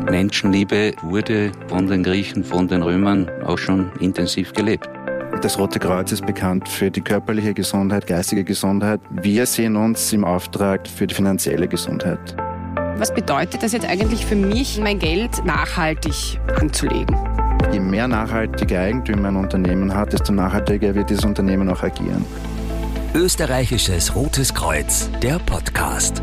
Menschenliebe wurde von den Griechen, von den Römern auch schon intensiv gelebt. Das Rote Kreuz ist bekannt für die körperliche Gesundheit, geistige Gesundheit. Wir sehen uns im Auftrag für die finanzielle Gesundheit. Was bedeutet das jetzt eigentlich für mich, mein Geld nachhaltig anzulegen? Je mehr nachhaltige Eigentümer ein Unternehmen hat, desto nachhaltiger wird dieses Unternehmen auch agieren. Österreichisches Rotes Kreuz, der Podcast.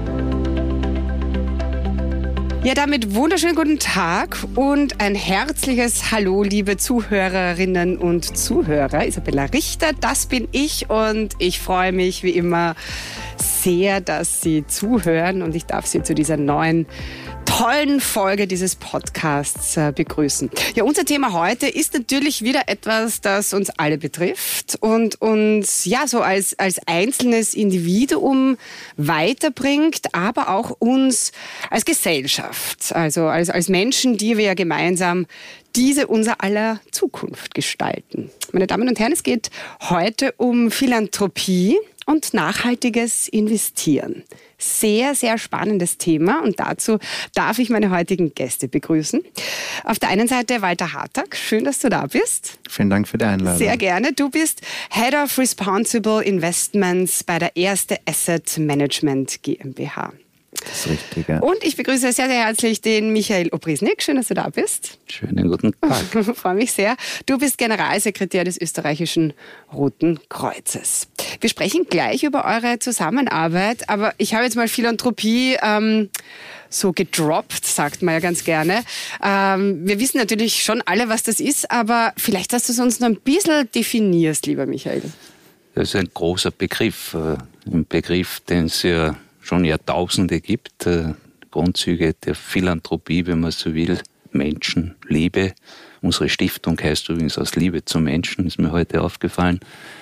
Ja, damit wunderschönen guten Tag und ein herzliches Hallo, liebe Zuhörerinnen und Zuhörer. Isabella Richter, das bin ich und ich freue mich wie immer sehr, dass Sie zuhören und ich darf Sie zu dieser neuen tollen Folge dieses Podcasts begrüßen. Ja, unser Thema heute ist natürlich wieder etwas, das uns alle betrifft und uns ja so als einzelnes Individuum weiterbringt, aber auch uns als Gesellschaft, also als Menschen, die wir ja gemeinsam diese unser aller Zukunft gestalten. Meine Damen und Herren, es geht heute um Philanthropie und nachhaltiges Investieren. Sehr, sehr spannendes Thema und dazu darf ich meine heutigen Gäste begrüßen. Auf der einen Seite Walter Hartag, schön, dass du da bist. Vielen Dank für die Einladung. Sehr gerne. Du bist Head of Responsible Investments bei der Erste Asset Management GmbH. Das ist richtig, ja. Und ich begrüße sehr, sehr herzlich den Michael Obrisnik. Schön, dass du da bist. Schönen guten Tag. Ich freue mich sehr. Du bist Generalsekretär des österreichischen Roten Kreuzes. Wir sprechen gleich über eure Zusammenarbeit, aber ich habe jetzt mal Philanthropie so gedroppt, sagt man ja ganz gerne. Wir wissen natürlich schon alle, was das ist, aber vielleicht, dass du es uns noch ein bisschen definierst, lieber Michael. Das ist ein großer Begriff, ein Begriff, den es ja schon Jahrtausende gibt, Grundzüge der Philanthropie, wenn man so will, Menschenliebe. Unsere Stiftung heißt übrigens aus Liebe zum Menschen, ist mir heute aufgefallen.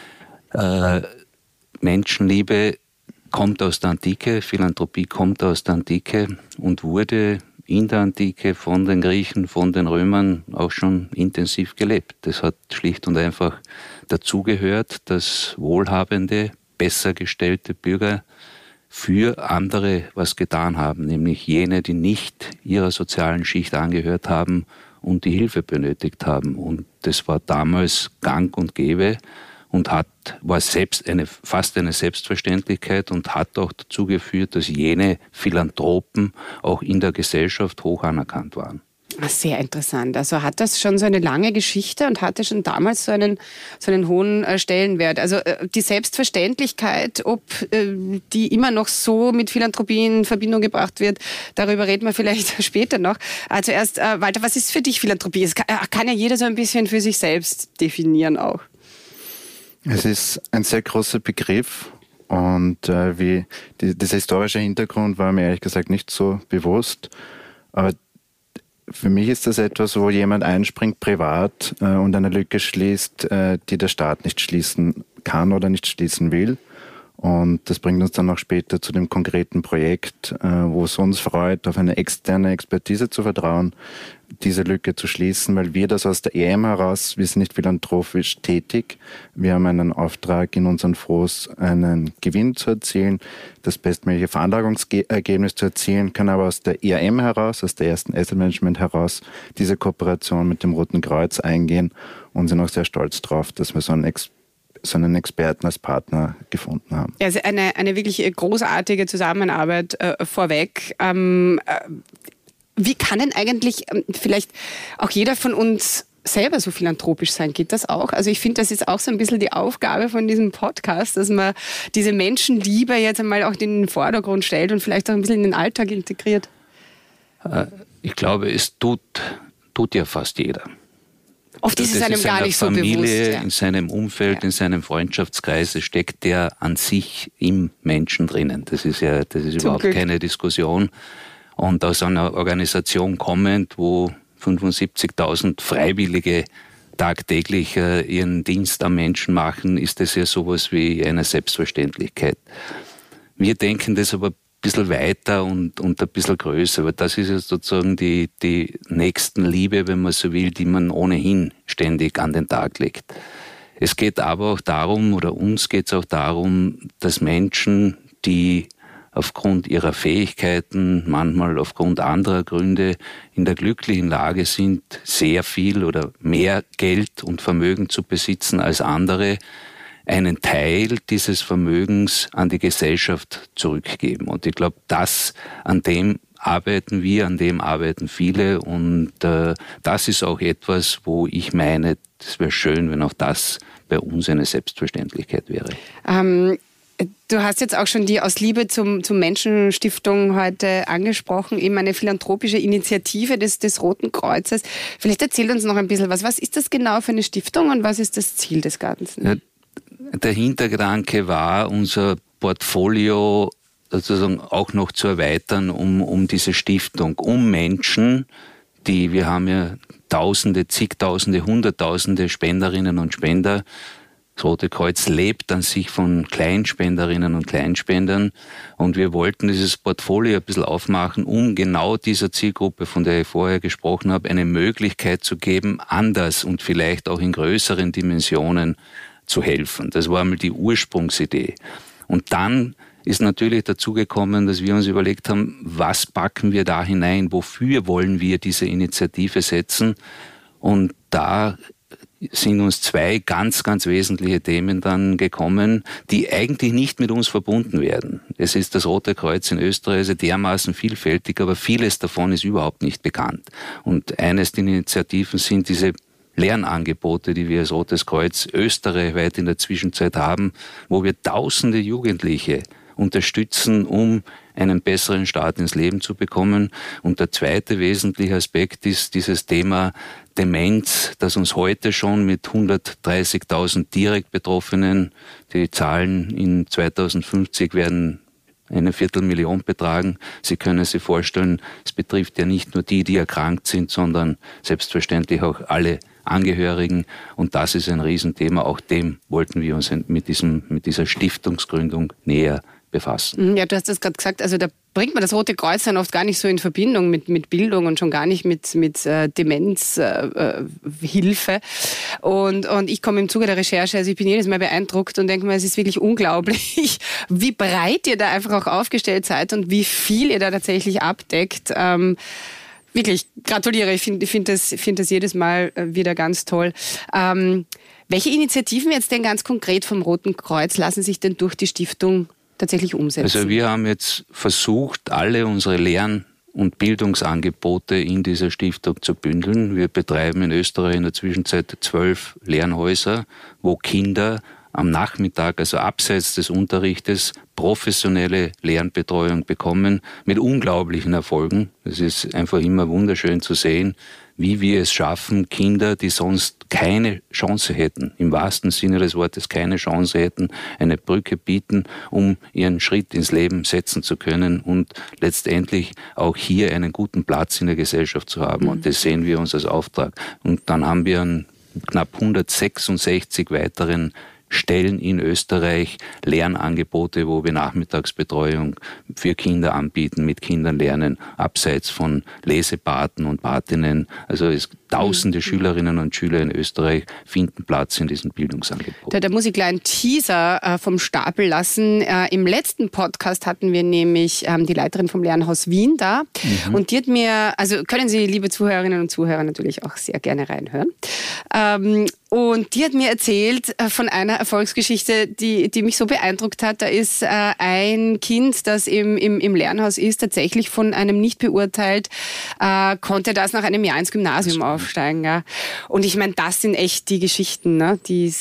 Menschenliebe kommt aus der Antike, Philanthropie kommt aus der Antike und wurde in der Antike von den Griechen, von den Römern auch schon intensiv gelebt. Das hat schlicht und einfach dazugehört, dass wohlhabende, besser gestellte Bürger für andere was getan haben, nämlich jene, die nicht ihrer sozialen Schicht angehört haben und die Hilfe benötigt haben. Und das war damals gang und gäbe und war fast eine Selbstverständlichkeit und hat auch dazu geführt, dass jene Philanthropen auch in der Gesellschaft hoch anerkannt waren. Sehr interessant. Also hat das schon so eine lange Geschichte und hatte schon damals so einen hohen Stellenwert. Also die Selbstverständlichkeit, ob die immer noch so mit Philanthropie in Verbindung gebracht wird, darüber reden wir vielleicht später noch. Zuerst, Walter, was ist für dich Philanthropie? Es kann ja jeder so ein bisschen für sich selbst definieren auch. Es ist ein sehr großer Begriff und dieser historische Hintergrund war mir ehrlich gesagt nicht so bewusst. Aber für mich ist das etwas, wo jemand einspringt privat und eine Lücke schließt, die der Staat nicht schließen kann oder nicht schließen will. Und das bringt uns dann auch später zu dem konkreten Projekt, wo es uns freut, auf eine externe Expertise zu vertrauen, diese Lücke zu schließen, weil wir das aus der EM heraus, wir sind nicht philanthropisch tätig, wir haben einen Auftrag in unseren Fonds, einen Gewinn zu erzielen, das bestmögliche Veranlagungsergebnis zu erzielen, können aber aus der ERM heraus, aus der Ersten Asset Management heraus, diese Kooperation mit dem Roten Kreuz eingehen und sind auch sehr stolz drauf, dass wir so einen Experten als Partner gefunden haben. Also eine wirklich großartige Zusammenarbeit vorweg. Wie kann denn eigentlich vielleicht auch jeder von uns selber so philanthropisch sein? Geht das auch? Also ich finde, das ist auch so ein bisschen die Aufgabe von diesem Podcast, dass man diese Menschenliebe jetzt einmal auch in den Vordergrund stellt und vielleicht auch ein bisschen in den Alltag integriert. Ich glaube, es tut ja fast jeder. Oft ist es einem gar nicht so Familie, bewusst. Ja. In seinem Umfeld, in seinem Freundschaftskreis steckt der an sich im Menschen drinnen. Das ist überhaupt keine Diskussion. Und aus einer Organisation kommend, wo 75.000 Freiwillige tagtäglich ihren Dienst am Menschen machen, ist das ja sowas wie eine Selbstverständlichkeit. Wir denken das aber ein bisschen weiter und ein bisschen größer. Aber das ist ja sozusagen die Nächstenliebe, wenn man so will, die man ohnehin ständig an den Tag legt. Es geht aber auch darum, oder uns geht es auch darum, dass Menschen, die aufgrund ihrer Fähigkeiten, manchmal aufgrund anderer Gründe in der glücklichen Lage sind, sehr viel oder mehr Geld und Vermögen zu besitzen als andere, einen Teil dieses Vermögens an die Gesellschaft zurückgeben. Und ich glaube, an dem arbeiten wir, an dem arbeiten viele. Und das ist auch etwas, wo ich meine, es wäre schön, wenn auch das bei uns eine Selbstverständlichkeit wäre. Du hast jetzt auch schon die Aus Liebe zum Menschen-Stiftung heute angesprochen, eben eine philanthropische Initiative des Roten Kreuzes. Vielleicht erzählt uns noch ein bisschen was. Was ist das genau für eine Stiftung und was ist das Ziel des Ganzen? Ja, der Hintergedanke war, unser Portfolio sozusagen auch noch zu erweitern um diese Stiftung, um Menschen, wir haben ja Tausende, zigtausende, Hunderttausende Spenderinnen und Spender. Das Rote Kreuz lebt an sich von Kleinspenderinnen und Kleinspendern und wir wollten dieses Portfolio ein bisschen aufmachen, um genau dieser Zielgruppe, von der ich vorher gesprochen habe, eine Möglichkeit zu geben, anders und vielleicht auch in größeren Dimensionen zu helfen. Das war einmal die Ursprungsidee. Und dann ist natürlich dazu gekommen, dass wir uns überlegt haben, was packen wir da hinein, wofür wollen wir diese Initiative setzen? Und da sind uns zwei ganz, ganz wesentliche Themen dann gekommen, die eigentlich nicht mit uns verbunden werden. Es ist das Rote Kreuz in Österreich also dermaßen vielfältig, aber vieles davon ist überhaupt nicht bekannt. Und eines der Initiativen sind diese Lernangebote, die wir als Rotes Kreuz österreichweit in der Zwischenzeit haben, wo wir tausende Jugendliche unterstützen, um einen besseren Start ins Leben zu bekommen. Und der zweite wesentliche Aspekt ist dieses Thema Demenz, das uns heute schon mit 130.000 direkt Betroffenen, die Zahlen in 2050 werden eine 250.000 betragen. Sie können sich vorstellen, es betrifft ja nicht nur die erkrankt sind, sondern selbstverständlich auch alle Angehörigen. Und das ist ein Riesenthema. Auch dem wollten wir uns mit dieser Stiftungsgründung näher befassen. Ja, du hast das gerade gesagt, also da bringt man das Rote Kreuz dann oft gar nicht so in Verbindung mit Bildung und schon gar nicht mit Demenzhilfe. Und ich komme im Zuge der Recherche, also ich bin jedes Mal beeindruckt und denke mir, es ist wirklich unglaublich, wie breit ihr da einfach auch aufgestellt seid und wie viel ihr da tatsächlich abdeckt. Wirklich, gratuliere, ich finde das jedes Mal wieder ganz toll. Welche Initiativen jetzt denn ganz konkret vom Roten Kreuz lassen sich denn durch die Stiftung tatsächlich umsetzen? Also wir haben jetzt versucht, alle unsere Lern- und Bildungsangebote in dieser Stiftung zu bündeln. Wir betreiben in Österreich in der Zwischenzeit 12 Lernhäuser, wo Kinder am Nachmittag, also abseits des Unterrichtes, professionelle Lernbetreuung bekommen, mit unglaublichen Erfolgen. Es ist einfach immer wunderschön zu sehen, wie wir es schaffen, Kinder, die sonst keine Chance hätten, im wahrsten Sinne des Wortes keine Chance hätten, eine Brücke bieten, um ihren Schritt ins Leben setzen zu können und letztendlich auch hier einen guten Platz in der Gesellschaft zu haben. Und das sehen wir uns als Auftrag. Und dann haben wir an knapp 166 weiteren Stellen in Österreich Lernangebote, wo wir Nachmittagsbetreuung für Kinder anbieten, mit Kindern lernen, abseits von Lesepaten und Patinnen. Also tausende Schülerinnen und Schüler in Österreich finden Platz in diesen Bildungsangeboten. Da muss ich gleich einen Teaser vom Stapel lassen. Im letzten Podcast hatten wir nämlich die Leiterin vom Lernhaus Wien da. Und die hat mir, also können Sie, liebe Zuhörerinnen und Zuhörer, natürlich auch sehr gerne reinhören. Und die hat mir erzählt von einer Erfolgsgeschichte, die mich so beeindruckt hat. Da ist ein Kind, das im Lernhaus ist, tatsächlich von einem nicht beurteilt, konnte das nach einem Jahr ins Gymnasium aufsteigen. Ja. Und ich meine, das sind echt die Geschichten, ne? Die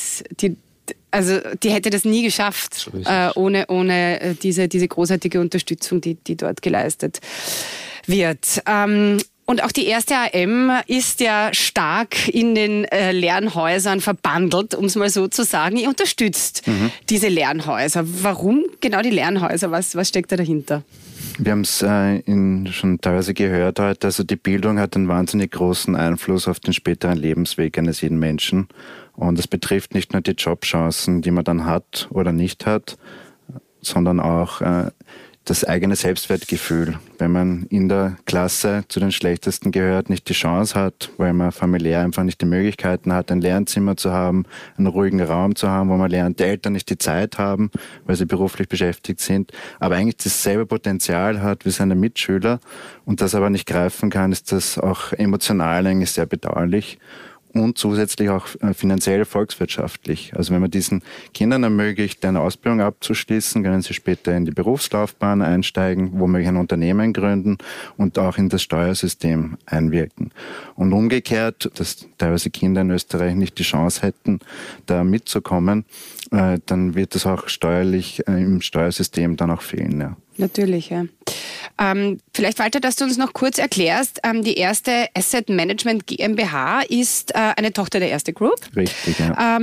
hätte das nie geschafft, so ohne diese großartige Unterstützung, die dort geleistet wird. Und auch die erste AM ist ja stark in den Lernhäusern verbandelt, um es mal so zu sagen. Ihr unterstützt diese Lernhäuser. Warum genau die Lernhäuser? Was steckt da dahinter? Wir haben es schon teilweise gehört heute. Also die Bildung hat einen wahnsinnig großen Einfluss auf den späteren Lebensweg eines jeden Menschen. Und es betrifft nicht nur die Jobchancen, die man dann hat oder nicht hat, sondern auch das eigene Selbstwertgefühl. Wenn man in der Klasse zu den Schlechtesten gehört, nicht die Chance hat, weil man familiär einfach nicht die Möglichkeiten hat, ein Lernzimmer zu haben, einen ruhigen Raum zu haben, wo man lernt, die Eltern nicht die Zeit haben, weil sie beruflich beschäftigt sind, aber eigentlich dasselbe Potenzial hat wie seine Mitschüler und das aber nicht greifen kann, ist das auch emotional eigentlich sehr bedauerlich. Und zusätzlich auch finanziell volkswirtschaftlich. Also wenn man diesen Kindern ermöglicht, eine Ausbildung abzuschließen, können sie später in die Berufslaufbahn einsteigen, womöglich ein Unternehmen gründen und auch in das Steuersystem einwirken. Und umgekehrt, dass teilweise Kinder in Österreich nicht die Chance hätten, da mitzukommen, dann wird das auch steuerlich im Steuersystem dann auch fehlen. Ja. Natürlich, ja. Vielleicht, Walter, dass du uns noch kurz erklärst, die erste Asset Management GmbH ist eine Tochter der Erste Group. Richtig, ja.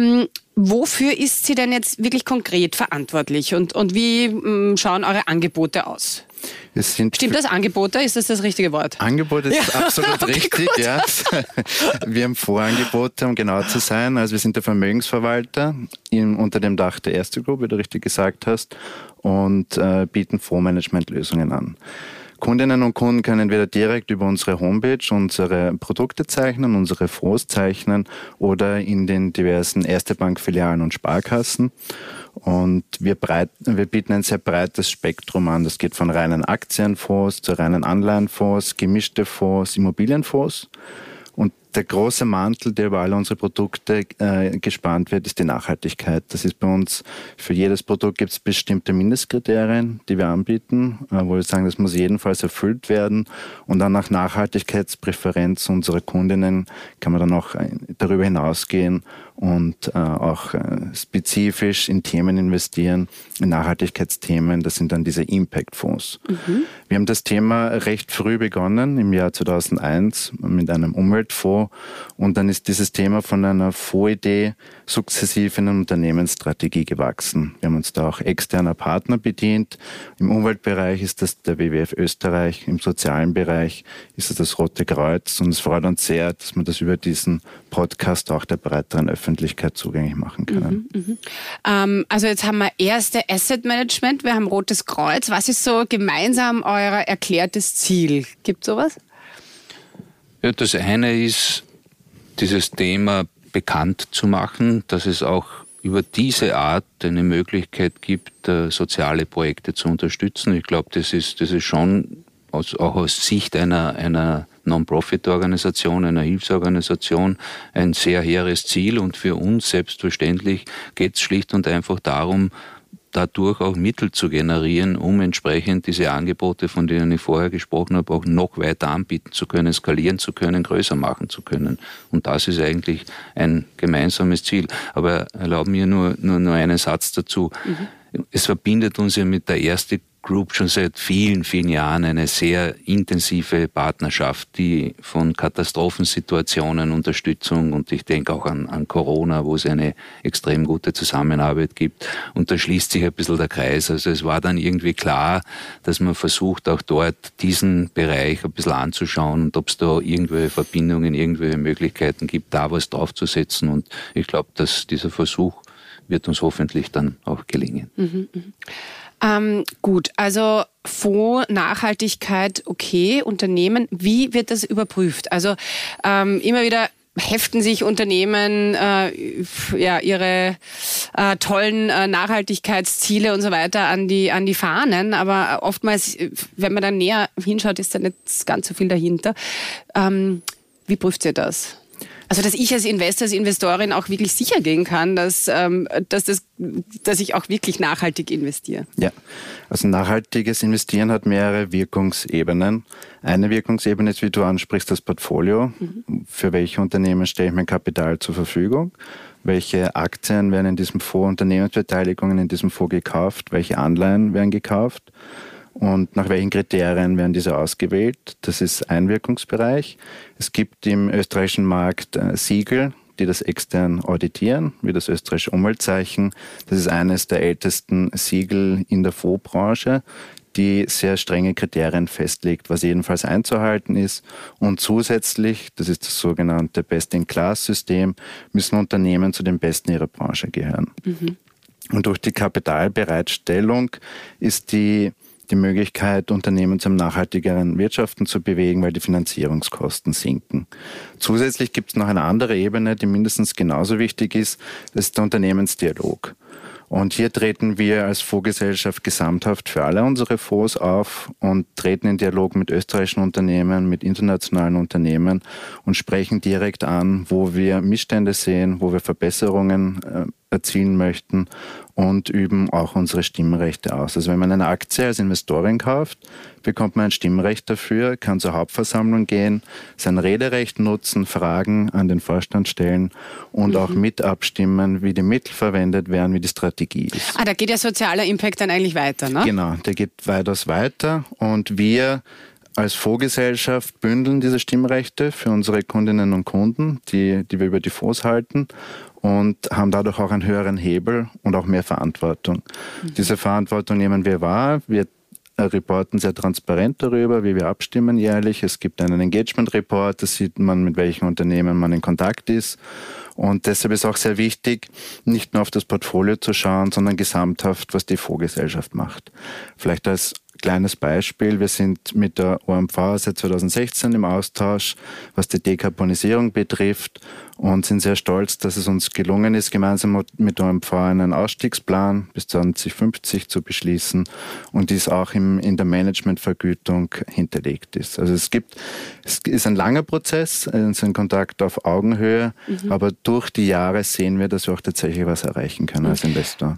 Wofür ist sie denn jetzt wirklich konkret verantwortlich und wie schauen eure Angebote aus? Stimmt das, Angebote? Ist das richtige Wort? Angebote ist absolut okay, richtig, gut. ja. Wir haben Vorangebote, um genau zu sein. Also wir sind der Vermögensverwalter unter dem Dach der Erste Group, wie du richtig gesagt hast, und bieten Fondsmanagementlösungen an. Kundinnen und Kunden können entweder direkt über unsere Homepage unsere Produkte zeichnen, unsere Fonds zeichnen oder in den diversen Erste Bank-Filialen und Sparkassen. Und wir bieten ein sehr breites Spektrum an. Das geht von reinen Aktienfonds zu reinen Anleihenfonds, gemischte Fonds, Immobilienfonds. Und der große Mantel, der über alle unsere Produkte gespannt wird, ist die Nachhaltigkeit. Das ist bei uns, für jedes Produkt gibt es bestimmte Mindestkriterien, die wir anbieten, wo wir sagen, das muss jedenfalls erfüllt werden. Und dann nach Nachhaltigkeitspräferenz unserer Kundinnen kann man dann auch darüber hinausgehen und auch spezifisch in Themen investieren, in Nachhaltigkeitsthemen. Das sind dann diese Impact-Fonds. Mhm. Wir haben das Thema recht früh begonnen, im Jahr 2001, mit einem Umweltfonds. Und dann ist dieses Thema von einer Fondsidee sukzessive in eine Unternehmensstrategie gewachsen. Wir haben uns da auch externer Partner bedient. Im Umweltbereich ist das der WWF Österreich, im sozialen Bereich ist es das Rote Kreuz. Und es freut uns sehr, dass wir das über diesen Podcast auch der breiteren Öffentlichkeit zugänglich machen können. Also jetzt haben wir erste Asset Management, wir haben Rotes Kreuz. Was ist so gemeinsam euer erklärtes Ziel? Gibt es sowas? Ja, das eine ist, dieses Thema bekannt zu machen, dass es auch über diese Art eine Möglichkeit gibt, soziale Projekte zu unterstützen. Ich glaube, das ist schon auch aus Sicht einer Non-Profit-Organisation, einer Hilfsorganisation ein sehr hehres Ziel. Und für uns selbstverständlich geht es schlicht und einfach darum, dadurch auch Mittel zu generieren, um entsprechend diese Angebote, von denen ich vorher gesprochen habe, auch noch weiter anbieten zu können, skalieren zu können, größer machen zu können. Und das ist eigentlich ein gemeinsames Ziel. Aber erlaub mir nur einen Satz dazu. Es verbindet uns ja mit der Erste Group schon seit vielen, vielen Jahren eine sehr intensive Partnerschaft, die von Katastrophensituationen, Unterstützung und ich denke auch an Corona, wo es eine extrem gute Zusammenarbeit gibt. Und da schließt sich ein bisschen der Kreis. Also es war dann irgendwie klar, dass man versucht, auch dort diesen Bereich ein bisschen anzuschauen und ob es da irgendwelche Verbindungen, irgendwelche Möglichkeiten gibt, da was draufzusetzen. Und ich glaube, dass dieser Versuch wird uns hoffentlich dann auch gelingen. Gut, also Fonds, Nachhaltigkeit, okay, Unternehmen, wie wird das überprüft? Also immer wieder heften sich Unternehmen ihre tollen Nachhaltigkeitsziele und so weiter an die Fahnen, aber oftmals, wenn man dann näher hinschaut, ist da nicht ganz so viel dahinter. Wie prüft ihr das? Also, dass ich als Investor, als Investorin auch wirklich sicher gehen kann, dass ich auch wirklich nachhaltig investiere. Ja, also nachhaltiges Investieren hat mehrere Wirkungsebenen. Eine Wirkungsebene ist, wie du ansprichst, das Portfolio. Für welche Unternehmen stelle ich mein Kapital zur Verfügung? Welche Aktien werden in diesem Fonds, Unternehmensbeteiligungen in diesem Fonds gekauft? Welche Anleihen werden gekauft? Und nach welchen Kriterien werden diese ausgewählt? Das ist ein Wirkungsbereich. Es gibt im österreichischen Markt Siegel, die das extern auditieren, wie das österreichische Umweltzeichen. Das ist eines der ältesten Siegel in der Fondsbranche, die sehr strenge Kriterien festlegt, was jedenfalls einzuhalten ist. Und zusätzlich, das ist das sogenannte Best-in-Class-System, müssen Unternehmen zu den Besten ihrer Branche gehören. Und durch die Kapitalbereitstellung ist die die Möglichkeit, Unternehmen zum nachhaltigeren Wirtschaften zu bewegen, weil die Finanzierungskosten sinken. Zusätzlich gibt es noch eine andere Ebene, die mindestens genauso wichtig ist, das ist der Unternehmensdialog. Und hier treten wir als Fondsgesellschaft gesamthaft für alle unsere Fonds auf und treten in Dialog mit österreichischen Unternehmen, mit internationalen Unternehmen und sprechen direkt an, wo wir Missstände sehen, wo wir Verbesserungen erzielen möchten und üben auch unsere Stimmrechte aus. Also wenn man eine Aktie als Investorin kauft, bekommt man ein Stimmrecht dafür, kann zur Hauptversammlung gehen, sein Rederecht nutzen, Fragen an den Vorstand stellen und auch mit abstimmen, wie die Mittel verwendet werden, wie die Strategie ist. Da geht der soziale Impact dann eigentlich weiter, ne? Genau, der geht weitaus weiter und wir als Fondsgesellschaft bündeln diese Stimmrechte für unsere Kundinnen und Kunden, die wir über die Fonds halten und haben dadurch auch einen höheren Hebel und auch mehr Verantwortung. Diese Verantwortung nehmen wir wahr. Wir reporten sehr transparent darüber, wie wir abstimmen jährlich. Es gibt einen Engagement-Report, da sieht man, mit welchen Unternehmen man in Kontakt ist. Und deshalb ist auch sehr wichtig, nicht nur auf das Portfolio zu schauen, sondern gesamthaft, was die Fondsgesellschaft macht. Vielleicht als kleines Beispiel, wir sind mit der OMV seit 2016 im Austausch, was die Dekarbonisierung betrifft und sind sehr stolz, dass es uns gelungen ist, gemeinsam mit der OMV einen Ausstiegsplan bis 2050 zu beschließen und dies auch in der Managementvergütung hinterlegt ist. Also es ist ein langer Prozess, es ist ein Kontakt auf Augenhöhe, aber durch die Jahre sehen wir, dass wir auch tatsächlich was erreichen können als Investor.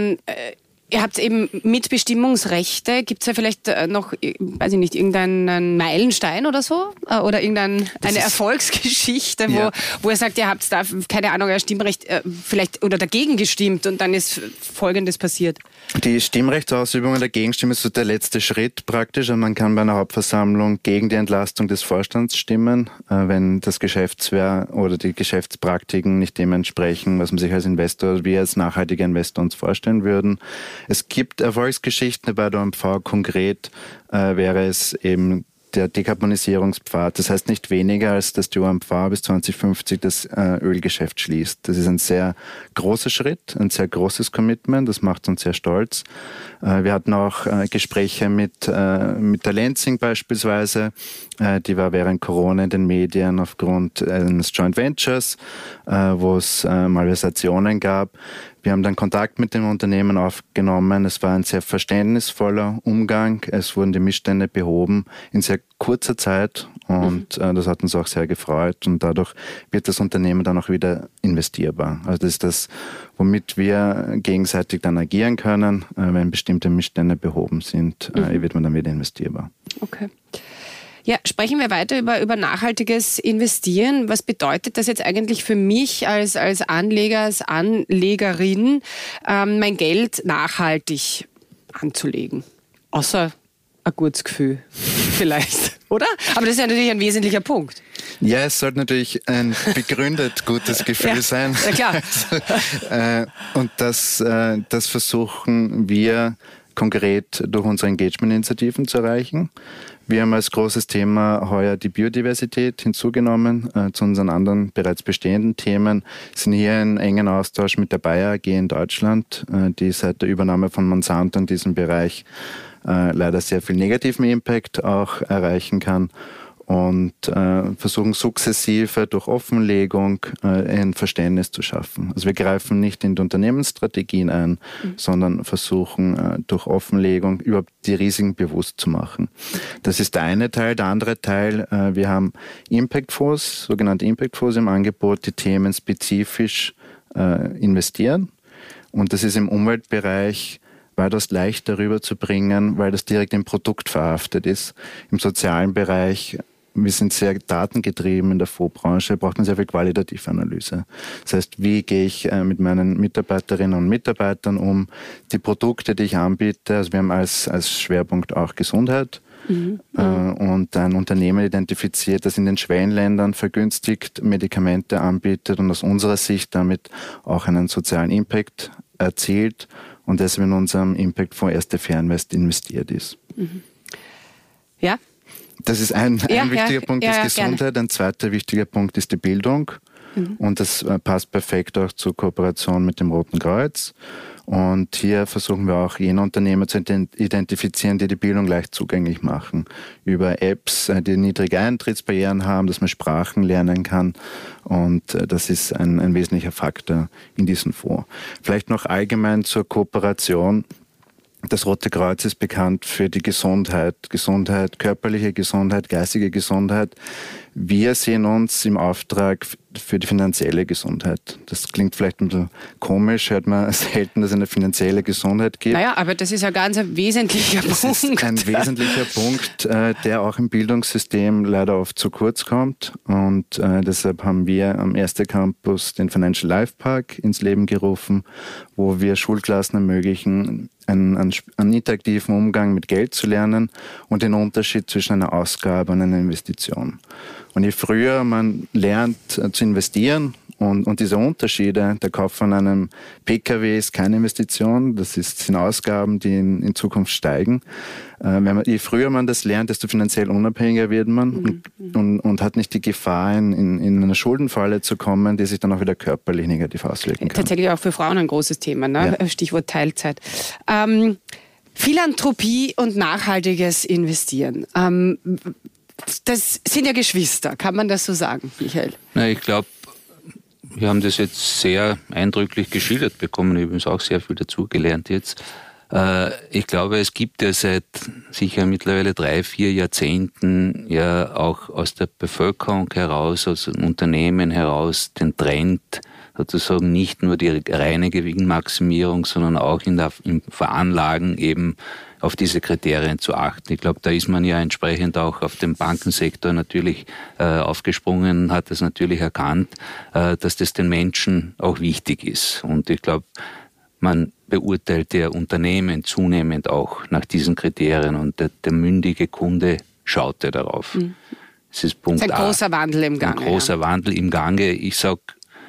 Ihr habt eben Mitbestimmungsrechte. Gibt es ja vielleicht noch, weiß ich nicht, irgendeinen Meilenstein oder so? Oder eine Erfolgsgeschichte, wo ihr sagt, ihr habt da, keine Ahnung, ein Stimmrecht vielleicht oder dagegen gestimmt und dann ist Folgendes passiert? Die Stimmrechtsausübung und der Gegenstimme ist so der letzte Schritt praktisch. Und man kann bei einer Hauptversammlung gegen die Entlastung des Vorstands stimmen, wenn das Geschäftswehr oder die Geschäftspraktiken nicht dem entsprechen, was man sich als Investor oder wir als nachhaltiger Investor uns vorstellen würden. Es gibt Erfolgsgeschichten bei der OMV. Konkret wäre es eben der Dekarbonisierungspfad. Das heißt nicht weniger, als dass die OMV bis 2050 das Ölgeschäft schließt. Das ist ein sehr großer Schritt, ein sehr großes Commitment. Das macht uns sehr stolz. Wir hatten auch Gespräche mit der Lenzing beispielsweise. Die war während Corona in den Medien aufgrund eines Joint Ventures, wo es Malversationen gab. Wir haben dann Kontakt mit dem Unternehmen aufgenommen. Es war ein sehr verständnisvoller Umgang. Es wurden die Missstände behoben in sehr kurzer Zeit und das hat uns auch sehr gefreut und dadurch wird das Unternehmen dann auch wieder investierbar. Also das ist das, womit wir gegenseitig dann agieren können. Wenn bestimmte Missstände behoben sind, wird man dann wieder investierbar. Okay. Ja, sprechen wir weiter über nachhaltiges Investieren. Was bedeutet das jetzt eigentlich für mich als Anleger, als Anlegerin, mein Geld nachhaltig anzulegen? Außer ein gutes Gefühl vielleicht, oder? Aber das ist ja natürlich ein wesentlicher Punkt. Ja, es sollte natürlich ein begründet gutes Gefühl sein. Ja, klar. Und das versuchen wir konkret durch unsere Engagement-Initiativen zu erreichen. Wir haben als großes Thema heuer die Biodiversität hinzugenommen zu unseren anderen bereits bestehenden Themen. Sind hier in engen Austausch mit der Bayer AG in Deutschland, die seit der Übernahme von Monsanto in diesem Bereich leider sehr viel negativen Impact auch erreichen kann. Und versuchen sukzessive durch Offenlegung ein Verständnis zu schaffen. Also wir greifen nicht in die Unternehmensstrategien ein, sondern versuchen durch Offenlegung überhaupt die Risiken bewusst zu machen. Das ist der eine Teil. Der andere Teil, wir haben Impact-Fonds, sogenannte Impact-Fonds im Angebot, die themenspezifisch investieren. Und das ist im Umweltbereich weitaus leichter rüberzubringen, weil das direkt im Produkt verhaftet ist. Im sozialen Bereich, wir sind sehr datengetrieben in der Fondsbranche, braucht man sehr viel qualitative Analyse. Das heißt, wie gehe ich mit meinen Mitarbeiterinnen und Mitarbeitern um? Die Produkte, die ich anbiete, also wir haben als Schwerpunkt auch Gesundheit. Und ein Unternehmen identifiziert, das in den Schwellenländern vergünstigt Medikamente anbietet und aus unserer Sicht damit auch einen sozialen Impact erzielt und deshalb in unserem Impact-Fonds Erste Ferinvest investiert ist. Ja. Das ist ein wichtiger Punkt, ist Gesundheit. Gerne. Ein zweiter wichtiger Punkt ist die Bildung. Und das passt perfekt auch zur Kooperation mit dem Roten Kreuz. Und hier versuchen wir auch jene Unternehmer zu identifizieren, die die Bildung leicht zugänglich machen. Über Apps, die niedrige Eintrittsbarrieren haben, dass man Sprachen lernen kann. Und das ist ein wesentlicher Faktor in diesem Fonds. Vielleicht noch allgemein zur Kooperation. Das Rote Kreuz ist bekannt für die Gesundheit, körperliche Gesundheit, geistige Gesundheit. Wir sehen uns im Auftrag für die finanzielle Gesundheit. Das klingt vielleicht ein bisschen komisch, hört man selten, dass es eine finanzielle Gesundheit gibt. Naja, aber das ist ja ganz ein wesentlicher Punkt. Das ist ein wesentlicher Punkt, der auch im Bildungssystem leider oft zu kurz kommt. Und deshalb haben wir am Erste Campus den Financial Life Park ins Leben gerufen, wo wir Schulklassen ermöglichen, einen interaktiven Umgang mit Geld zu lernen und den Unterschied zwischen einer Ausgabe und einer Investition. Und je früher man lernt zu investieren und diese Unterschiede, der Kauf von einem PKW ist keine Investition, sind Ausgaben, die in Zukunft steigen. Je früher man das lernt, desto finanziell unabhängiger wird man und hat nicht die Gefahr, in eine Schuldenfalle zu kommen, die sich dann auch wieder körperlich negativ auswirken kann. Tatsächlich auch für Frauen ein großes Thema, ne? Ja. Stichwort Teilzeit. Philanthropie und nachhaltiges Investieren. Das sind ja Geschwister, kann man das so sagen, Michael? Na, ich glaube, wir haben das jetzt sehr eindrücklich geschildert bekommen, ich habe übrigens auch sehr viel dazugelernt jetzt. Ich glaube, es gibt ja seit sicher mittlerweile 3-4 Jahrzehnten ja auch aus der Bevölkerung heraus, aus den Unternehmen heraus den Trend, sozusagen nicht nur die reine Gewinnmaximierung, sondern auch im Veranlagen eben auf diese Kriterien zu achten. Ich glaube, da ist man ja entsprechend auch auf dem Bankensektor natürlich aufgesprungen, hat es natürlich erkannt, dass das den Menschen auch wichtig ist. Und ich glaube, man beurteilt ja Unternehmen zunehmend auch nach diesen Kriterien und der mündige Kunde schaut ja darauf. Das ist Punkt A. Ein großer Wandel im Gange. Ein großer Wandel im Gange. Ich sage,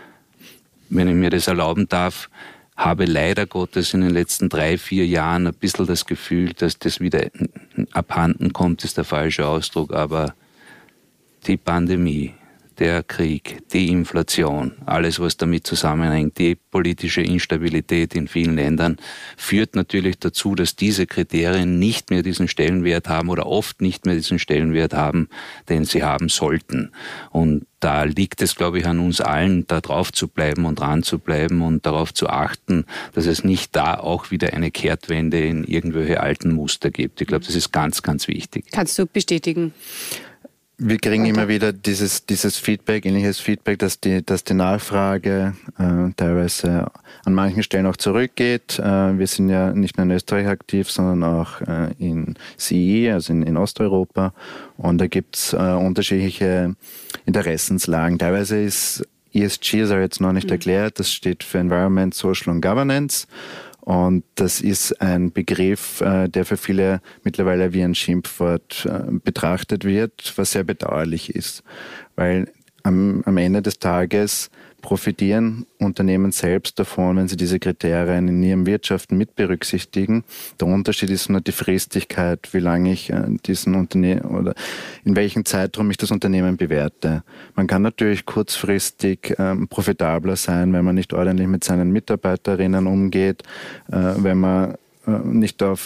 wenn ich mir das erlauben darf, habe leider Gottes in den letzten 3-4 Jahren ein bisschen das Gefühl, dass das wieder abhanden kommt, ist der falsche Ausdruck, aber die Pandemie, der Krieg, die Inflation, alles was damit zusammenhängt, die politische Instabilität in vielen Ländern, führt natürlich dazu, dass diese Kriterien nicht mehr diesen Stellenwert haben oder oft nicht mehr diesen Stellenwert haben, den sie haben sollten. Und da liegt es, glaube ich, an uns allen, da drauf zu bleiben und dran zu bleiben und darauf zu achten, dass es nicht da auch wieder eine Kehrtwende in irgendwelche alten Muster gibt. Ich glaube, das ist ganz, ganz wichtig. Kannst du bestätigen? Wir kriegen immer wieder dieses Feedback, ähnliches Feedback, dass die Nachfrage teilweise an manchen Stellen auch zurückgeht. Wir sind ja nicht nur in Österreich aktiv, sondern auch in CE, also in Osteuropa. Und da gibt's unterschiedliche Interessenslagen. Teilweise ist ESG, das habe ich jetzt noch nicht erklärt, das steht für Environment, Social und Governance. Und das ist ein Begriff, der für viele mittlerweile wie ein Schimpfwort betrachtet wird, was sehr bedauerlich ist. Weil am Ende des Tages profitieren Unternehmen selbst davon, wenn sie diese Kriterien in ihrem Wirtschaften mit berücksichtigen. Der Unterschied ist nur die Fristigkeit, wie lange ich diesen Unternehmen oder in welchem Zeitraum ich das Unternehmen bewerte. Man kann natürlich kurzfristig profitabler sein, wenn man nicht ordentlich mit seinen Mitarbeiterinnen umgeht, wenn man nicht auf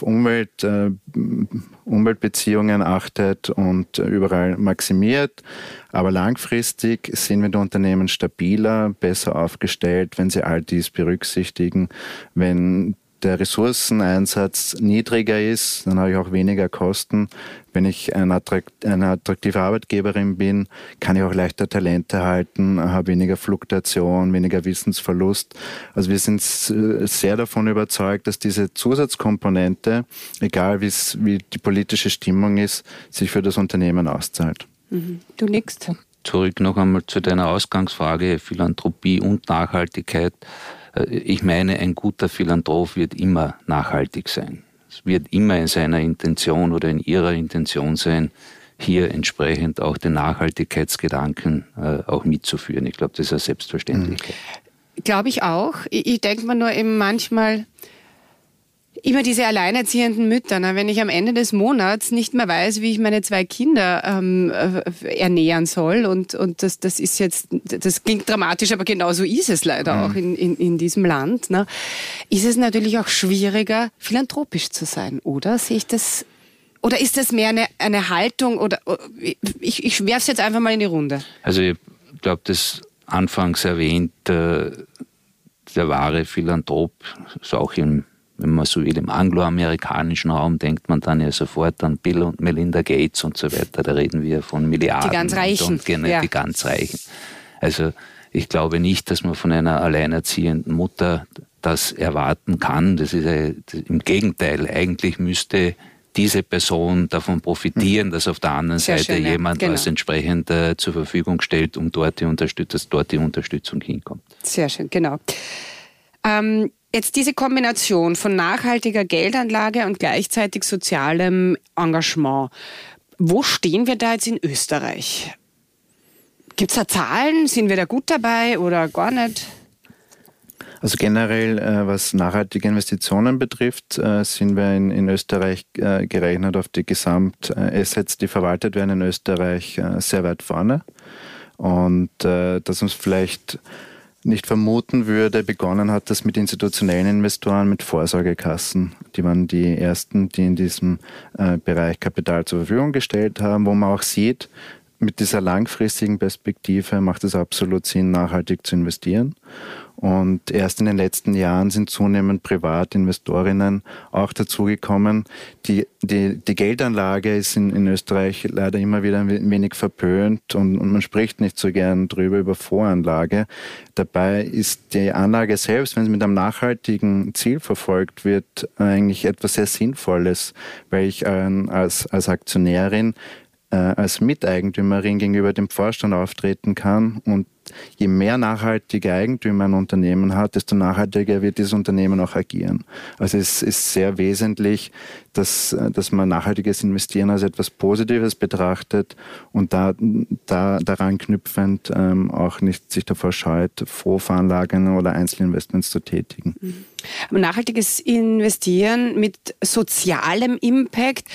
Umweltbeziehungen achtet und überall maximiert. Aber langfristig sind wir die Unternehmen stabiler, besser aufgestellt, wenn sie all dies berücksichtigen. Wenn der Ressourceneinsatz niedriger ist, dann habe ich auch weniger Kosten. Wenn ich eine attraktive Arbeitgeberin bin, kann ich auch leichter Talente halten, habe weniger Fluktuation, weniger Wissensverlust. Also wir sind sehr davon überzeugt, dass diese Zusatzkomponente, egal wie die politische Stimmung ist, sich für das Unternehmen auszahlt. Du nickst. Zurück noch einmal zu deiner Ausgangsfrage, Philanthropie und Nachhaltigkeit. Ich meine, ein guter Philanthrop wird immer nachhaltig sein. Es wird immer in seiner Intention oder in ihrer Intention sein, hier entsprechend auch den Nachhaltigkeitsgedanken auch mitzuführen. Ich glaube, das ist eine Selbstverständlichkeit. Glaube ich auch. Ich denke mir nur eben manchmal, Immer diese alleinerziehenden Mütter, ne? Wenn ich am Ende des Monats nicht mehr weiß, wie ich meine 2 Kinder ernähren soll und das ist jetzt, das klingt dramatisch, aber genau so ist es leider auch in diesem Land, ne? Ist es natürlich auch schwieriger, philanthropisch zu sein, oder? Sehe ich das, oder ist das mehr eine Haltung, oder ich werfe es jetzt einfach mal in die Runde. Also ich glaube, das anfangs erwähnt, der wahre Philanthrop, so auch wenn man so will, im angloamerikanischen Raum, denkt man dann ja sofort an Bill und Melinda Gates und so weiter. Da reden wir von Milliarden. Die ganz Reichen. Die ganz Reichen. Also ich glaube nicht, dass man von einer alleinerziehenden Mutter das erwarten kann. Das ist im Gegenteil. Eigentlich müsste diese Person davon profitieren, dass auf der anderen Seite jemand was entsprechend zur Verfügung stellt, um dass dort die Unterstützung hinkommt. Sehr schön, genau. Jetzt diese Kombination von nachhaltiger Geldanlage und gleichzeitig sozialem Engagement. Wo stehen wir da jetzt in Österreich? Gibt es da Zahlen? Sind wir da gut dabei oder gar nicht? Also generell, was nachhaltige Investitionen betrifft, sind wir in Österreich gerechnet auf die Gesamtassets, die verwaltet werden in Österreich, sehr weit vorne. Und dass uns vielleicht nicht vermuten würde, begonnen hat das mit institutionellen Investoren, mit Vorsorgekassen. Die waren die ersten, die in diesem Bereich Kapital zur Verfügung gestellt haben, wo man auch sieht, mit dieser langfristigen Perspektive macht es absolut Sinn, nachhaltig zu investieren. Und erst in den letzten Jahren sind zunehmend Privatinvestorinnen auch dazugekommen. Die Geldanlage ist in Österreich leider immer wieder ein wenig verpönt und man spricht nicht so gern drüber, über Voranlage. Dabei ist die Anlage selbst, wenn sie mit einem nachhaltigen Ziel verfolgt wird, eigentlich etwas sehr Sinnvolles, weil ich als Aktionärin, als Miteigentümerin gegenüber dem Vorstand auftreten kann, und je mehr nachhaltige Eigentümer ein Unternehmen hat, desto nachhaltiger wird dieses Unternehmen auch agieren. Also es ist sehr wesentlich, dass man nachhaltiges Investieren als etwas Positives betrachtet und daran knüpfend auch nicht sich davor scheut, Vorveranlagungen oder Einzelinvestments zu tätigen. Aber nachhaltiges Investieren mit sozialem Impact,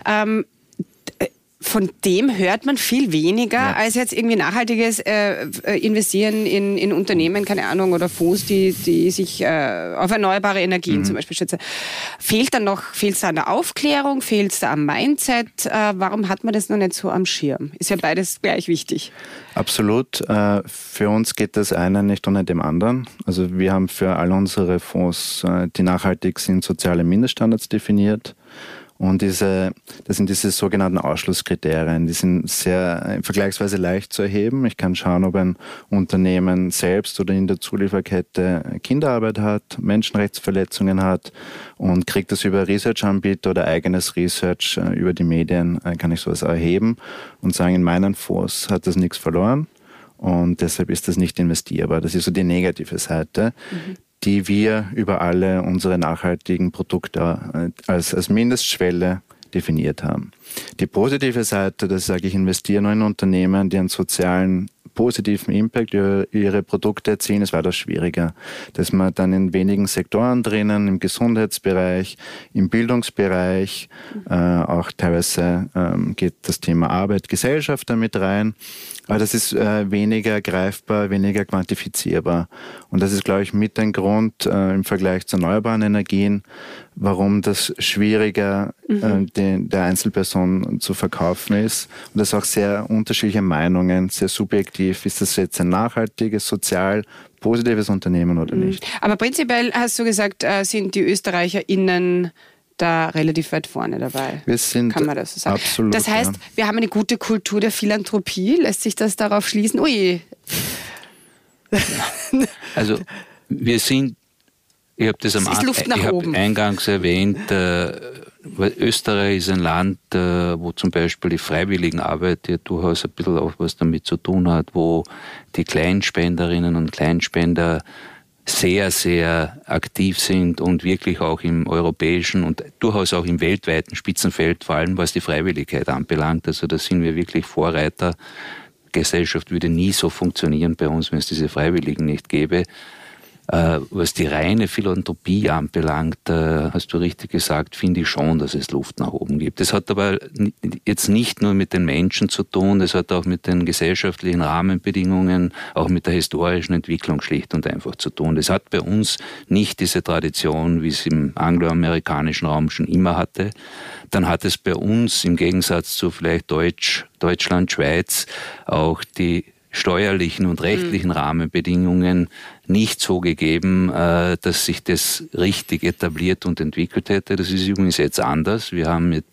von dem hört man viel weniger als jetzt irgendwie nachhaltiges Investieren in Unternehmen, keine Ahnung, oder Fonds, die sich auf erneuerbare Energien zum Beispiel stützen. Fehlt es da an der Aufklärung? Fehlt es da am Mindset? Warum hat man das noch nicht so am Schirm? Ist ja beides gleich wichtig. Absolut. Für uns geht das eine nicht ohne dem anderen. Also wir haben für all unsere Fonds, die nachhaltig sind, soziale Mindeststandards definiert. Und das sind diese sogenannten Ausschlusskriterien. Die sind sehr vergleichsweise leicht zu erheben. Ich kann schauen, ob ein Unternehmen selbst oder in der Zulieferkette Kinderarbeit hat, Menschenrechtsverletzungen hat, und kriegt das über Research-Anbieter oder eigenes Research über die Medien, kann ich sowas erheben und sagen, in meinen Fonds hat das nichts verloren und deshalb ist das nicht investierbar. Das ist so die negative Seite, die wir über alle unsere nachhaltigen Produkte als Mindestschwelle definiert haben. Die positive Seite, das sage ich, investiere nur in Unternehmen, die einen sozialen, positiven Impact über ihre Produkte erzielen, ist weitaus schwieriger. Dass man dann in wenigen Sektoren drinnen, im Gesundheitsbereich, im Bildungsbereich, auch teilweise geht das Thema Arbeit, Gesellschaft damit rein. Aber das ist weniger greifbar, weniger quantifizierbar. Und das ist, glaube ich, mit ein Grund im Vergleich zu erneuerbaren Energien, warum das schwieriger der Einzelperson zu verkaufen ist. Und das auch sehr unterschiedliche Meinungen, sehr subjektiv. Ist das jetzt ein nachhaltiges, sozial positives Unternehmen oder nicht? Aber prinzipiell hast du gesagt, sind die ÖsterreicherInnen da relativ weit vorne dabei. Wir sind, kann man das so sagen. Absolut. Das heißt, wir haben eine gute Kultur der Philanthropie. Lässt sich das darauf schließen? Ui. Also wir sind, ich habe das eingangs erwähnt, Österreich ist ein Land, wo zum Beispiel die Freiwilligenarbeit ja durchaus ein bisschen auch was damit zu tun hat, wo die Kleinspenderinnen und Kleinspender sehr, sehr aktiv sind und wirklich auch im europäischen und durchaus auch im weltweiten Spitzenfeld, vor allem was die Freiwilligkeit anbelangt. Also da sind wir wirklich Vorreiter. Die Gesellschaft würde nie so funktionieren bei uns, wenn es diese Freiwilligen nicht gäbe. Was die reine Philanthropie anbelangt, hast du richtig gesagt, finde ich schon, dass es Luft nach oben gibt. Das hat aber jetzt nicht nur mit den Menschen zu tun, das hat auch mit den gesellschaftlichen Rahmenbedingungen, auch mit der historischen Entwicklung schlicht und einfach zu tun. Das hat bei uns nicht diese Tradition, wie es im angloamerikanischen Raum schon immer hatte. Dann hat es bei uns im Gegensatz zu vielleicht Deutschland, Schweiz auch die steuerlichen und rechtlichen Rahmenbedingungen nicht so gegeben, dass sich das richtig etabliert und entwickelt hätte. Das ist übrigens jetzt anders. Wir haben mit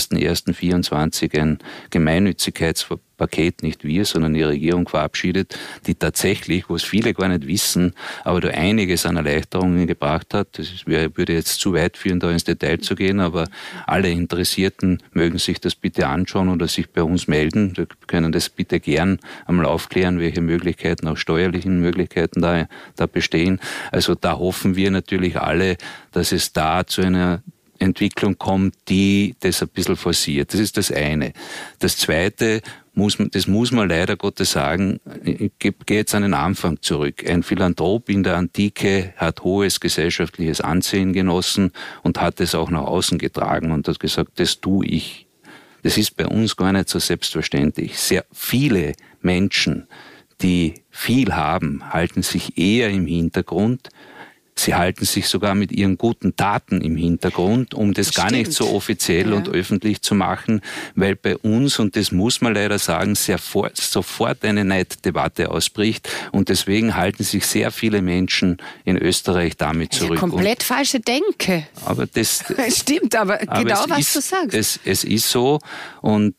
1.1.24 ein Gemeinnützigkeitspaket, nicht wir, sondern die Regierung verabschiedet, die tatsächlich, was viele gar nicht wissen, aber da einiges an Erleichterungen gebracht hat. Das würde jetzt zu weit führen, da ins Detail zu gehen, aber alle Interessierten mögen sich das bitte anschauen oder sich bei uns melden. Wir können das bitte gern einmal aufklären, welche Möglichkeiten, auch steuerlichen Möglichkeiten da bestehen. Also da hoffen wir natürlich alle, dass es da zu einer Entwicklung kommt, die das ein bisschen forciert. Das ist das eine. Das zweite, das muss man leider Gottes sagen, ich gehe jetzt an den Anfang zurück. Ein Philanthrop in der Antike hat hohes gesellschaftliches Ansehen genossen und hat es auch nach außen getragen und hat gesagt, das tue ich. Das ist bei uns gar nicht so selbstverständlich. Sehr viele Menschen, die viel haben, halten sich eher im Hintergrund. Sie halten sich sogar mit ihren guten Taten im Hintergrund, um das gar nicht so offiziell und öffentlich zu machen, weil bei uns, und das muss man leider sagen, sofort eine Neiddebatte ausbricht und deswegen halten sich sehr viele Menschen in Österreich damit zurück. Ja, komplett falsche Denke. Aber das stimmt, aber genau was du sagst. Es ist so und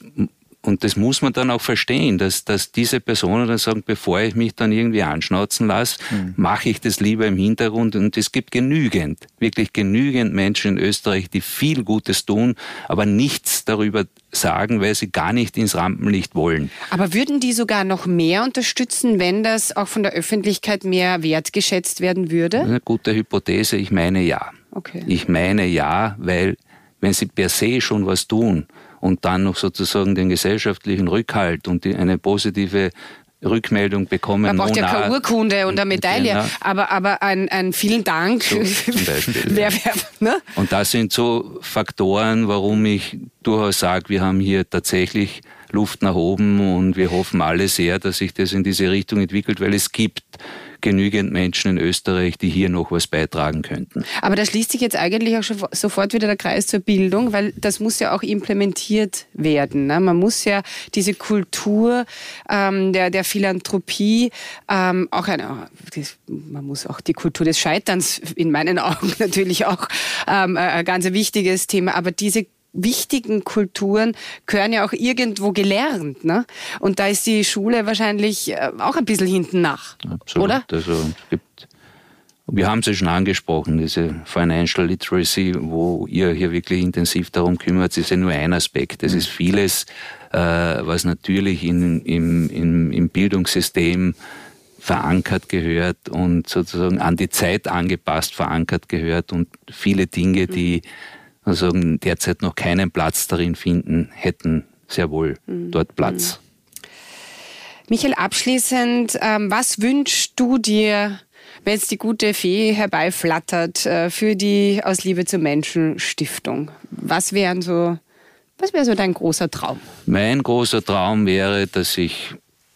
das muss man dann auch verstehen, dass diese Personen dann sagen, bevor ich mich dann irgendwie anschnauzen lasse, mache ich das lieber im Hintergrund. Und es gibt wirklich genügend Menschen in Österreich, die viel Gutes tun, aber nichts darüber sagen, weil sie gar nicht ins Rampenlicht wollen. Aber würden die sogar noch mehr unterstützen, wenn das auch von der Öffentlichkeit mehr wertgeschätzt werden würde? Das ist eine gute Hypothese. Ich meine ja. Okay. Ich meine ja, weil wenn sie per se schon was tun, und dann noch sozusagen den gesellschaftlichen Rückhalt und eine positive Rückmeldung bekommen. Man braucht ja keine Urkunde und eine Medaille, ja, aber ein vielen Dank. So, zum Beispiel. Ne? Und das sind so Faktoren, warum ich durchaus sage, wir haben hier tatsächlich Luft nach oben und wir hoffen alle sehr, dass sich das in diese Richtung entwickelt, weil es gibt genügend Menschen in Österreich, die hier noch was beitragen könnten. Aber da schließt sich jetzt eigentlich auch schon sofort wieder der Kreis zur Bildung, weil das muss ja auch implementiert werden. Ne? Man muss ja diese Kultur der Philanthropie, man muss auch die Kultur des Scheiterns in meinen Augen natürlich auch ein ganz wichtiges Thema, aber diese wichtigen Kulturen gehören ja auch irgendwo gelernt, ne? Und da ist die Schule wahrscheinlich auch ein bisschen hinten nach, absolut, oder? Also wir haben es ja schon angesprochen, diese Financial Literacy, wo ihr hier wirklich intensiv darum kümmert, ist ja nur ein Aspekt. Es ist vieles, was natürlich im Bildungssystem verankert gehört und sozusagen an die Zeit angepasst verankert gehört und viele Dinge, die also derzeit noch keinen Platz darin finden, hätten sehr wohl dort Platz. Michael, abschließend, was wünschst du dir, wenn jetzt die gute Fee herbeiflattert, für die Aus Liebe zum Menschen Stiftung? Was wäre so dein großer Traum? Mein großer Traum wäre, dass sich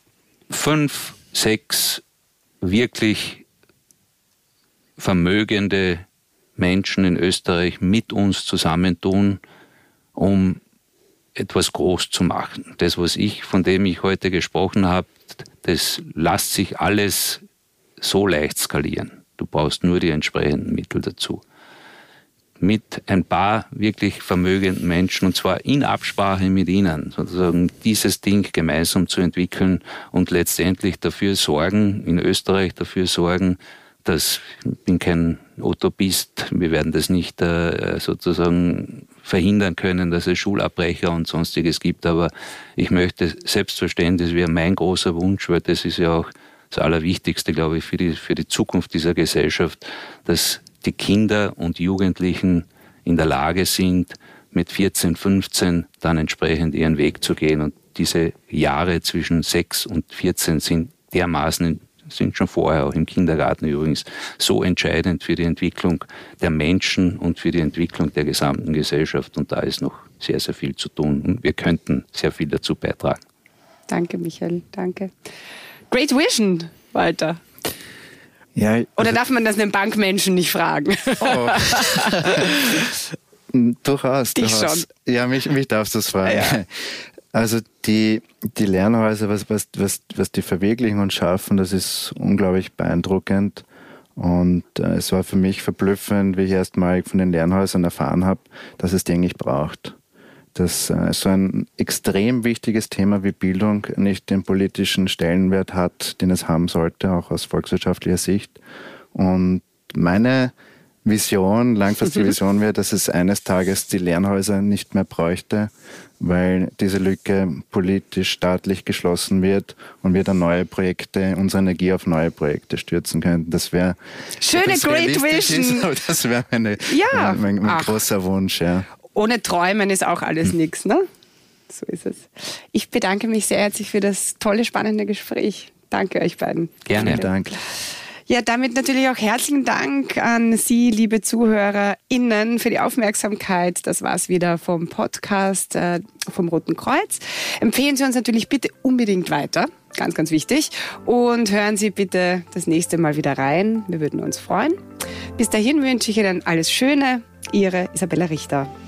5, 6 wirklich vermögende Menschen in Österreich mit uns zusammentun, um etwas groß zu machen. Das, von dem ich heute gesprochen habe, das lässt sich alles so leicht skalieren. Du brauchst nur die entsprechenden Mittel dazu. Mit ein paar wirklich vermögenden Menschen, und zwar in Absprache mit ihnen, sozusagen dieses Ding gemeinsam zu entwickeln und letztendlich dafür sorgen, in Österreich dafür sorgen, dass, ich bin kein Utopist, wir werden das nicht sozusagen verhindern können, dass es Schulabbrecher und Sonstiges gibt, aber ich möchte selbstverständlich, das wäre mein großer Wunsch, weil das ist ja auch das Allerwichtigste, glaube ich, für die Zukunft dieser Gesellschaft, dass die Kinder und Jugendlichen in der Lage sind, mit 14, 15 dann entsprechend ihren Weg zu gehen. Und diese Jahre zwischen 6 und 14 sind dermaßen sind schon vorher, auch im Kindergarten übrigens, so entscheidend für die Entwicklung der Menschen und für die Entwicklung der gesamten Gesellschaft. Und da ist noch sehr, sehr viel zu tun. Und wir könnten sehr viel dazu beitragen. Danke, Michael. Danke. Great Vision, Walter. Ja, also Oder darf man das einem Bankmenschen nicht fragen? Oh. Durchaus. Schon. Ja, mich darfst du das fragen. Ja. Also die Lernhäuser, was die verwirklichen und schaffen, das ist unglaublich beeindruckend. Und es war für mich verblüffend, wie ich erstmal von den Lernhäusern erfahren habe, dass es die eigentlich braucht. Dass so ein extrem wichtiges Thema wie Bildung nicht den politischen Stellenwert hat, den es haben sollte, auch aus volkswirtschaftlicher Sicht. Und meine Vision, langfristige Vision wäre, dass es eines Tages die Lernhäuser nicht mehr bräuchte, weil diese Lücke politisch, staatlich geschlossen wird und wir dann neue Projekte, unsere Energie auf neue Projekte stürzen könnten. Das wäre Schöne Great Vision. Das wäre mein großer Wunsch. Ja. Ohne Träumen ist auch alles nichts, ne? So ist es. Ich bedanke mich sehr herzlich für das tolle, spannende Gespräch. Danke euch beiden. Gerne. Vielen Dank. Ja, damit natürlich auch herzlichen Dank an Sie, liebe ZuhörerInnen, für die Aufmerksamkeit. Das war's wieder vom Podcast vom Roten Kreuz. Empfehlen Sie uns natürlich bitte unbedingt weiter. Ganz, ganz wichtig. Und hören Sie bitte das nächste Mal wieder rein. Wir würden uns freuen. Bis dahin wünsche ich Ihnen alles Schöne. Ihre Isabella Richter.